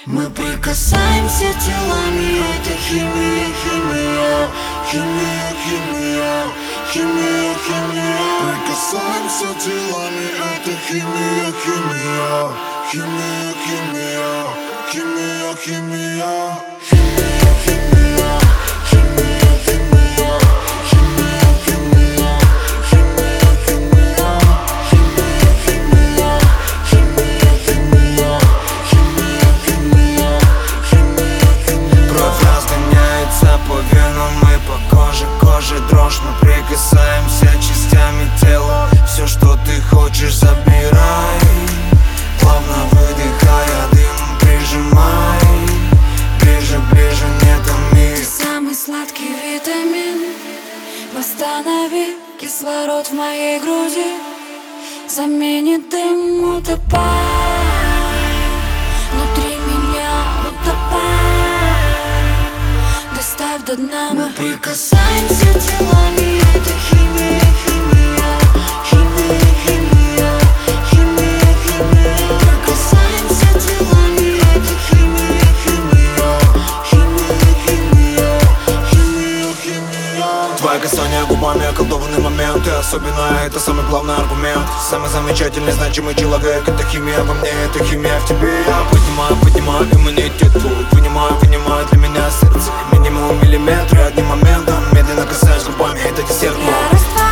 Мы прикасаемся телами, это химия, химия, химия, химия, химия, химия. Прикасаемся телами, это химия, химия, химия, химия, химия, химия, химия, химия, химия, химия, химия, химия, химия, химия, химия, химия, химия, химия. Кровь разгоняется по венам и по коже дрожь. Мы прикасаемся частями тела. Все, что ты хочешь, забирай. Плавно выдыхая дым, прижимай. Ближе, ближе, не томи. Самый сладкий витамин. Восстанови кислород в моей груди. Заменит дым, утопай. Внутри меня утопай. Доставь до дна. Мы прикасаемся телами, это химия, химия, химия, химия, химия, химия. Прикасаемся телами, это химия, химия, химия, химия, химия, химия. Твое касание губами, околдованный момент. Ты особенная, это самый главный аргумент. Самый замечательный, значимый человек. Это химия во мне, это химия в тебе. Я поднимаю иммунитет твой. Вынимаю для меня сердце. Минимум миллиметры одним моментом. Медленно касаюсь губами, это десерт мой.